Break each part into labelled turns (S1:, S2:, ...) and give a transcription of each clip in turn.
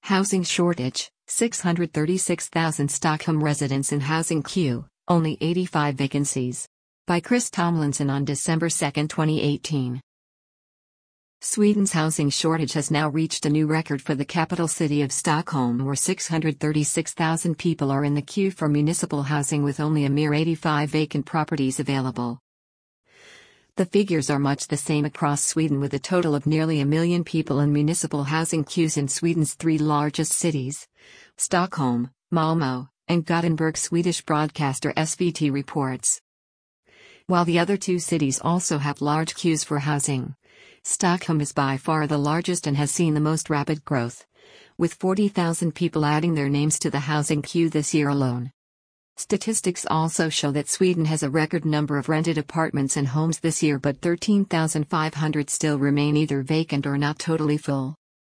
S1: Housing shortage, 636,000 Stockholm residents in housing queue, only 85 vacancies. By Chris Tomlinson on December 2, 2018. Sweden's housing shortage has now reached a new record for the capital city of Stockholm, where 636,000 people are in the queue for municipal housing with only a mere 85 vacant properties available. The figures are much the same across Sweden, with a total of nearly 1 million people in municipal housing queues in Sweden's three largest cities, Stockholm, Malmö, and Gothenburg. Swedish broadcaster SVT reports. While the other two cities also have large queues for housing, Stockholm is by far the largest and has seen the most rapid growth, with 40,000 people adding their names to the housing queue this year alone. Statistics also show that Sweden has a record number of rented apartments and homes this year, but 13,500 still remain either vacant or not totally full.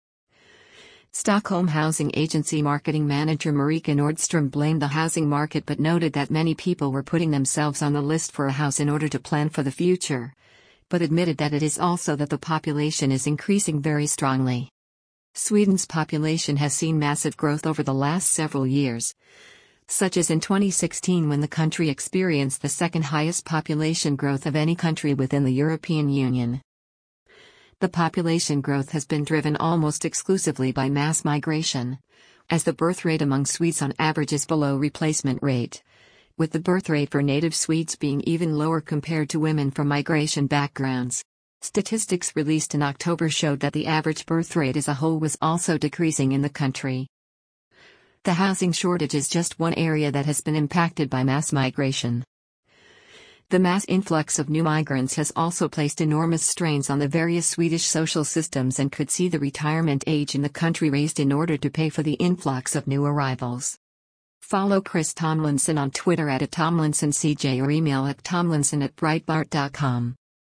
S1: Stockholm Housing Agency marketing manager Marika Nordstrom blamed the housing market but noted that many people were putting themselves on the list for a house in order to plan for the future, but admitted that it is also that the population is increasing very strongly. Sweden's population has seen massive growth over the last several years, such as in 2016 when the country experienced the second highest population growth of any country within the European Union. The population growth has been driven almost exclusively by mass migration, as the birth rate among Swedes on average is below replacement rate, with the birth rate for native Swedes being even lower compared to women from migration backgrounds. Statistics released in October showed that the average birth rate as a whole was also decreasing in the country. The housing shortage is just one area that has been impacted by mass migration. The mass influx of new migrants has also placed enormous strains on the various Swedish social systems and could see the retirement age in the country raised in order to pay for the influx of new arrivals. Follow Chris Tomlinson on Twitter @TomlinsonCJ or email at tomlinson@breitbart.com.